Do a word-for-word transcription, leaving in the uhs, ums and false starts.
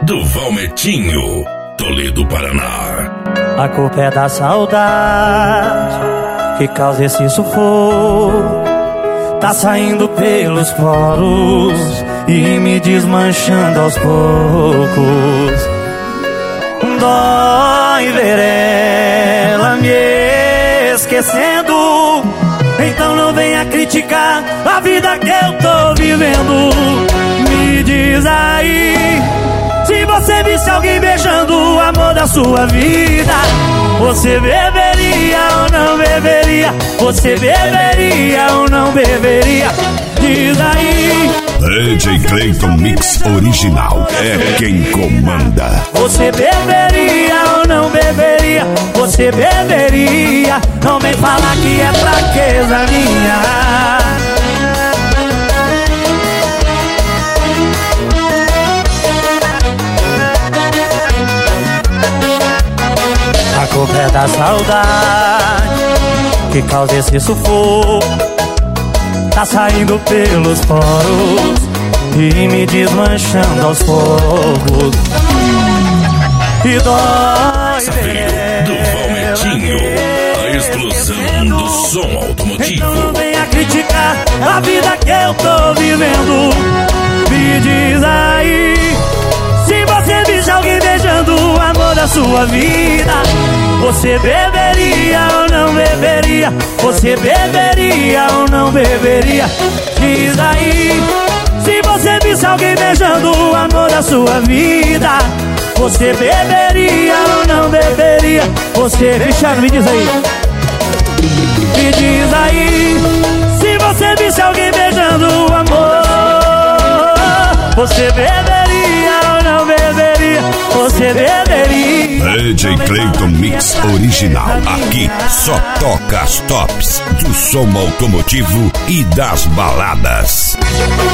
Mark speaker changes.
Speaker 1: do Valmetinho, Toledo, Paraná.
Speaker 2: A culpa é da saudade que causa esse sufoco. Tá saindo pelos poros e me desmanchando aos poucos. Dói ver ela me esquecendo. Então não venha criticar a vida que eu tô vivendo. Me diz aí, se você visse alguém beijando o amor da sua vida, você beberia ou não beberia? Você beberia ou não beberia? Diz aí.
Speaker 1: D J Clayton Mix Original é quem comanda.
Speaker 2: Você beberia ou não beberia? Você beberia? Não vem falar que é fraqueza minha. A culpa é da saudade que causa esse sufoco. Tá saindo pelos poros e me desmanchando aos poucos. E dói ver
Speaker 1: do Valmetinho, a explosão do som automotivo.
Speaker 2: Então não venha criticar a vida que eu tô vivendo. Me diz aí, se você visse alguém beijando o amor da sua vida, você beberia ou não beberia? Você beberia ou não beberia? Diz aí, se você visse alguém beijando o amor da sua vida, você beberia ou não beberia? Você, Cristiano, me diz aí. Me diz aí, se você visse alguém beijando o amor, você beberia ou não beberia? Você beberia?
Speaker 1: D J Clayton Mix Original. Aqui só toca as tops do som automotivo e das baladas.